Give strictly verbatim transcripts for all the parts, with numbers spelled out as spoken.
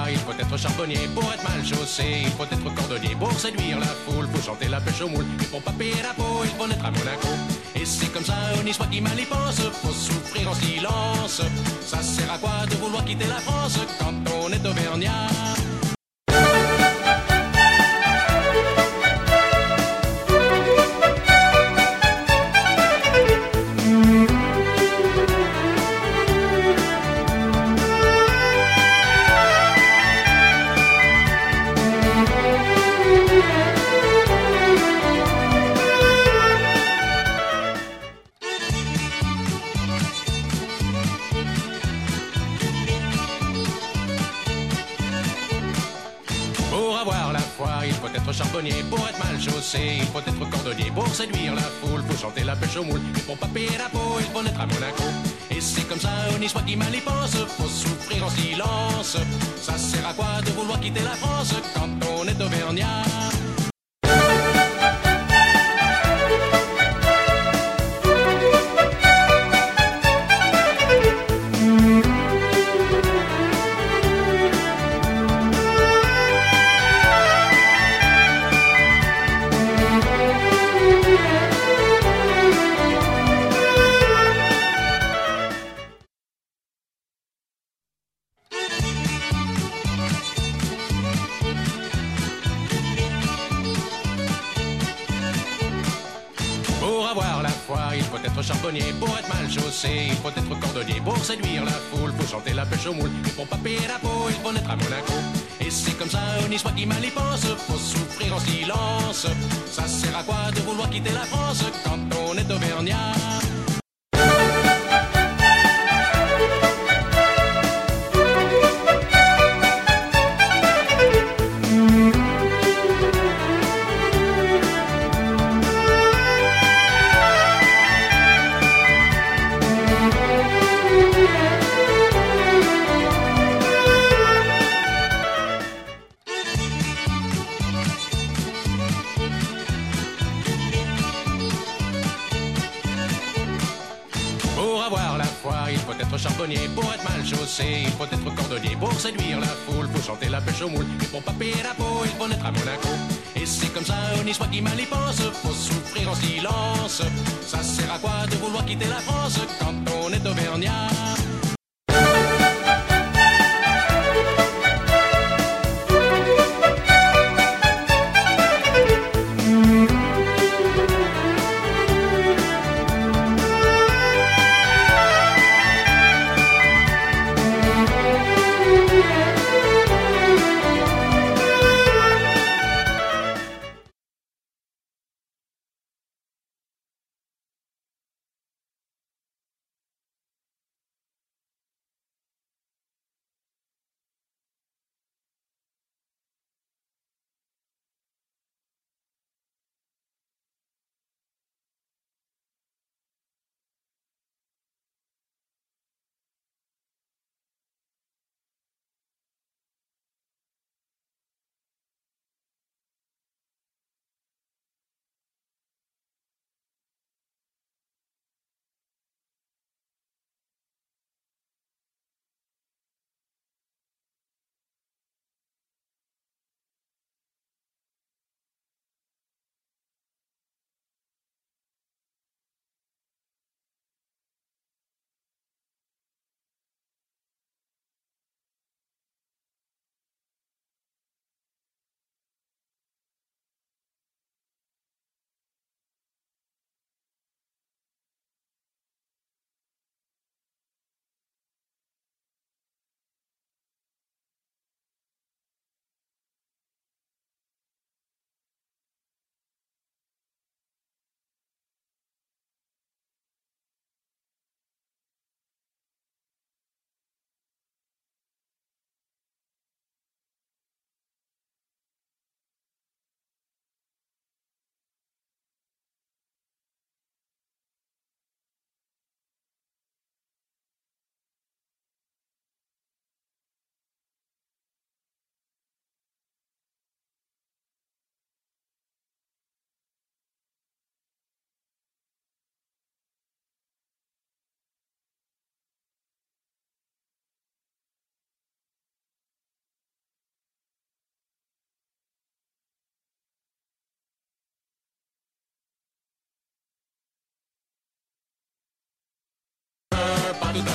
il faut être charbonnier pour être mal chaussé. Il faut être cordonnier pour séduire la foule. Faut chanter la pêche au moule et pour pas payer la peau, il faut naître à Monaco. Et c'est comme ça, on y soit qui mal y pense. Faut souffrir en silence. Ça sert à quoi de vouloir quitter la France quand on est auvergnat? Pour avoir la foi, il faut être charbonnier pour être mal chaussé. Il faut être cordonnier pour séduire la foule. Faut chanter la pêche au moule et pour pas payer la peau, il faut naître à Monaco. Et c'est comme ça, on y soit qui mal y pense. Faut souffrir en silence. Ça sert à quoi de vouloir quitter la France quand on est auvergnat? Pour avoir la foi, il faut être charbonnier pour être mal chaussé. Il faut être cordonnier pour séduire la foule. Faut chanter la pêche au moule et pour pas payer la peau, il faut naître à Monaco. Et c'est comme ça, on y soit qui mal y pense. Faut souffrir en silence. Ça sert à quoi de vouloir quitter la France quand on est auvergnat? Pour avoir la foi, il faut être charbonnier pour être mal chaussé. Il faut être cordonnier pour séduire la foule. Faut chanter la pêche au moule et pour pas payer la peau, il faut naître à Monaco. Et c'est comme ça, on y soit qui mal y pense. Faut souffrir en silence. Ça sert à quoi de vouloir quitter la France quand on est auvergnat?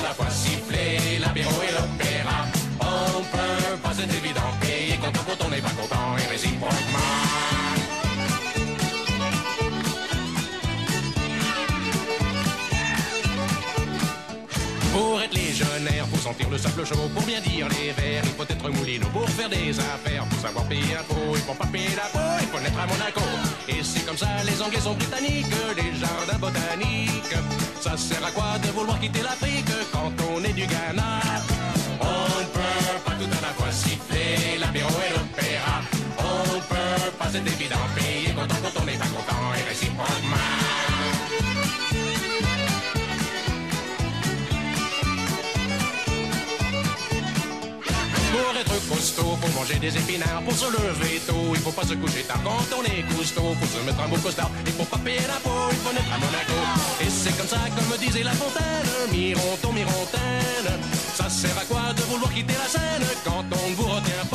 la fois siffler l'apéro et l'opéra. On peut pas, c'est évident, payer content quand on n'est pas content et réciproquement. Pour être légionnaire, faut sentir le sable chaud. Pour bien dire les vers, il faut être moulineau. Pour faire des affaires, faut savoir payer impôt. Et pour pas payer d'impôt, il faut naître à Monaco. Et c'est comme ça, les Anglais sont britanniques, les jardins botaniques. Ça sert à quoi de vouloir quitter l'Afrique quand on est du Ghana? On ne peut pas tout à la fois siffler l'apéro et l'opéra. On peut pas, c'est évident, payer content quand on n'est pas content et réciproquement. Pour être costaud, faut manger des épinards. Pour se lever tôt, il faut pas se coucher tard. Quand on est costaud, faut se mettre un beau costard. Et pour pas payer l'impôt, il faut naître à Monaco. Et c'est comme ça, comme disait La Fontaine, Mironton, Mirontaine. Ça sert à quoi de vouloir quitter la scène quand on ne vous retient pas?